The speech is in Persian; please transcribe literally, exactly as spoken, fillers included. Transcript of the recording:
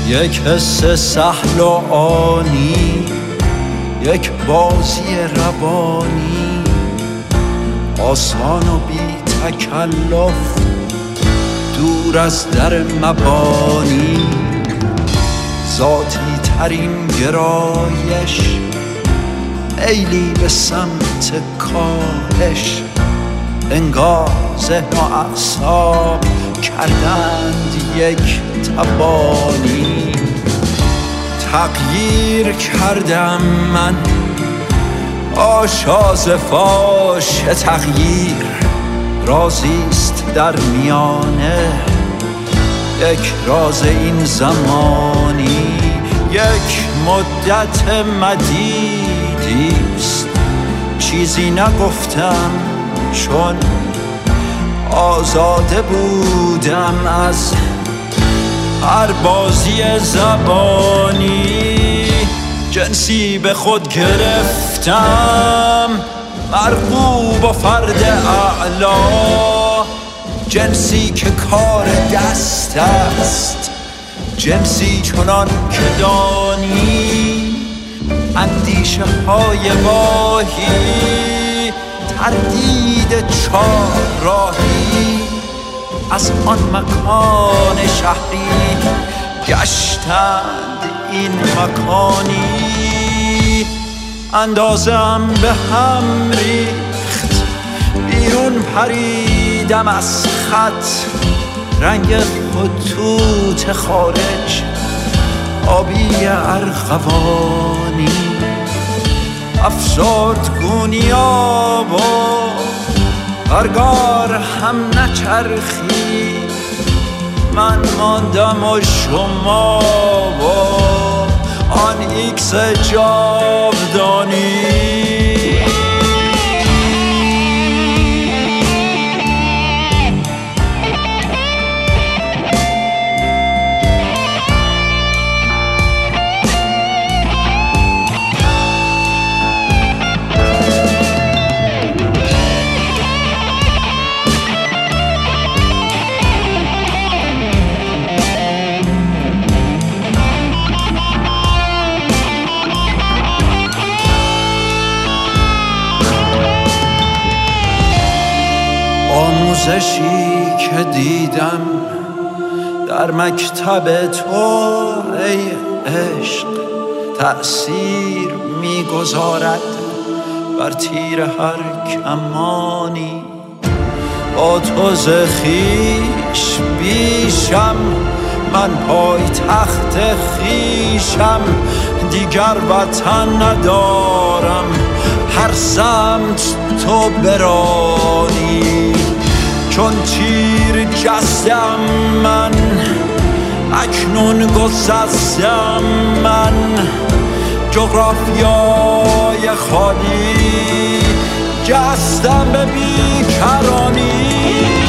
یک حس سهل و آنی، یک بازی روانی، آسان و بی تکلف، دور از در مبانی. ذاتی ترین گرایش، میلی به سمت کاهش، انگار ذهن و اعصاب کردند یک تبانی. تغییر کردم من، آشاز فاش تغییر رازیست در میانه، یک راز این زمانی، یک مدت مدیدیست. چیزی نگفتم چون آزاده بودم از هر بازی زبانی. جنسی به خود گرفتم، مرغوب و فرد اعلا، جنسی که کار دست است، جنسی چنان که دانی. اندیشه های واهی، تردید چار راهی، از آن مکان شهری گشتند این مکانی. اندازم به هم ریخت، بیرون پریدم از خط، رنگ خطوط خارج آبی ارغوانی. افسرد گونیا و هرگار هم نچرخی، من ماندم و شما و آن ایکس جاودانی. آموزشی که دیدم در مکتب تو ای عشق، تأثیر میگذارد بر تیر هر کمانی. با تو ز خویش بیشم، من پای تخت خویشم، دیگر وطن ندارم، هر سمت تو برانی. چون تیر جستم من، اکنون گسستم من، جغرافیای خالی جستم به بیکرانی.